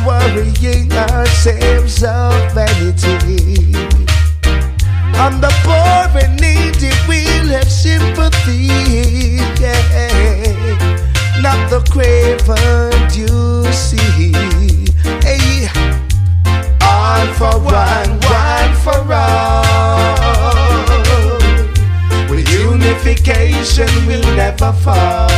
worrying ourselves of vanity. On the poor and needy we'll have sympathy, yeah. Not the craven you see. Hey, all for one for all. With unification we'll never fall.